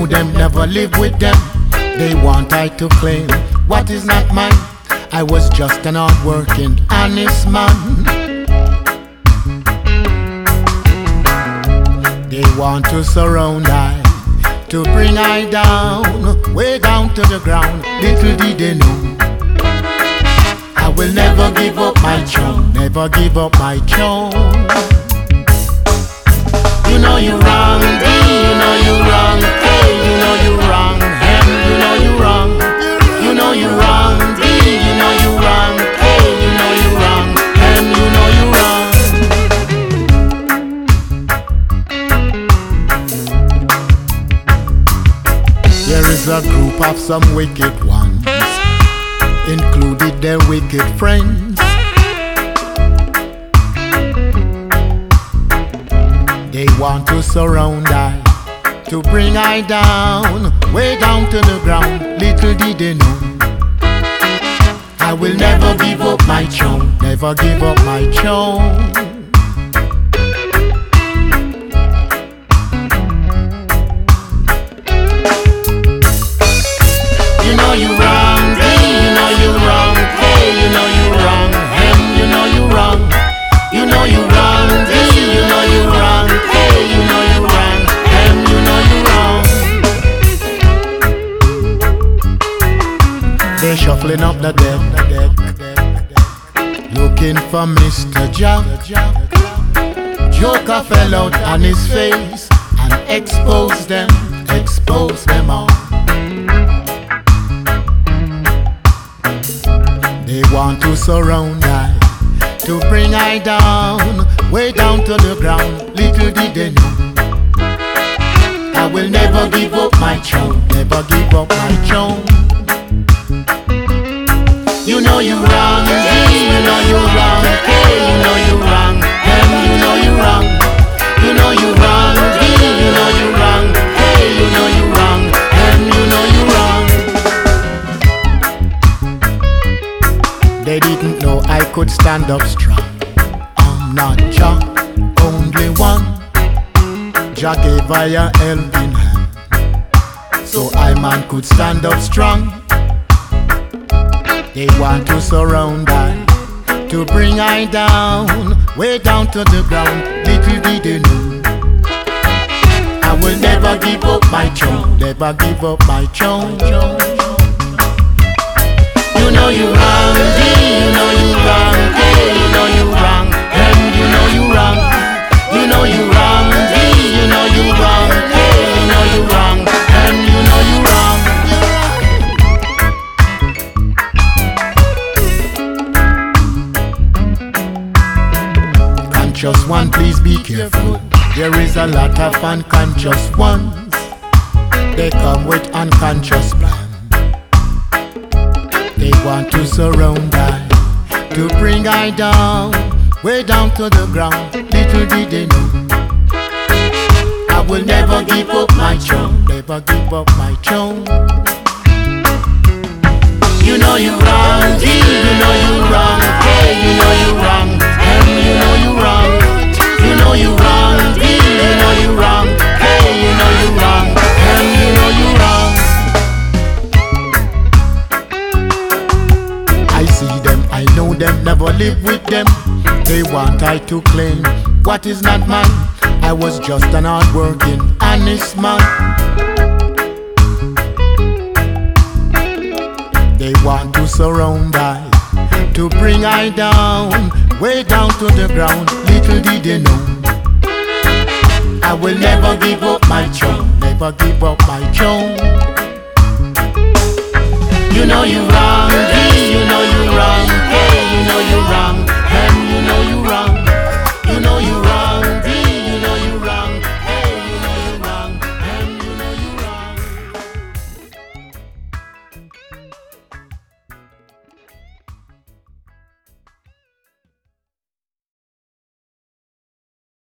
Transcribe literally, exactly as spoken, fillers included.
know them, never live with them. They want I to claim what is not mine. I was just an hard-working, honest man. They want to surround I, to bring I down, way down to the ground. Little did they know, I will never give up my throne, never give up my throne. You know you wrong, D, you know you wrong, A, you know you wrong, M, you know you wrong. You know you wrong, D, you know you wrong, A, you know you wrong, M, you know you wrong. There is a group of some wicked ones, included their wicked friends. They want to surround I, to bring I down, way down to the ground. Little did they know, I will never give up my throne, never give up my throne. You know you wrong, D, you know you wrong, A, you know you wrong, M, you know you wrong. You know you wrong, D, you know you wrong, A, you know you wrong, M, you know you wrong. They're shuffling up the deck, looking for Mister Jack. Joker fell out on his face and exposed them, exposed them all. They want to surround I, to bring I down, way down to the ground. Little did they know, I will never give up my throne, never give up my throne. You know you wrong, D, you know you wrong, A, you know you wrong, M, you know you wrong. You know you wrong, D, you know you wrong, A, you know you wrong, M, you know you wrong. They didn't know I could stand up strong. I'm not Jah, only one. Jah gave I a helping hand, so I man could stand up strong. They want to surround I, to bring I down, way down to the ground. Little did they know, I will never give up my throne, never give up my throne. You know you wrong, D, you know you wrong, A, you know you wrong, M, you know you wrong. You know you wrong, D, you know you wrong, A, you know you wrong, M, you know you wrong. Conscious one, please be careful. There is a lot of unconscious ones. They come with unconscious plans. They want to surround I, to bring I down, way down to the ground. Little did they know, I will never give up my throne, never give up my throne. You know you wrong, D, you know you wrong, A, you know you wrong, M, you know you wrong. You know you wrong, D, you know you wrong, A, you know you wrong, M, you know you wrong. I see them, I know them, never live with them. They want I to claim what is not mine. I was just an hard-working, honest man. They want to surround I, to bring I down, way down to the ground. Little did they know, I will never give up my throne, never give up my throne. You know you wrong,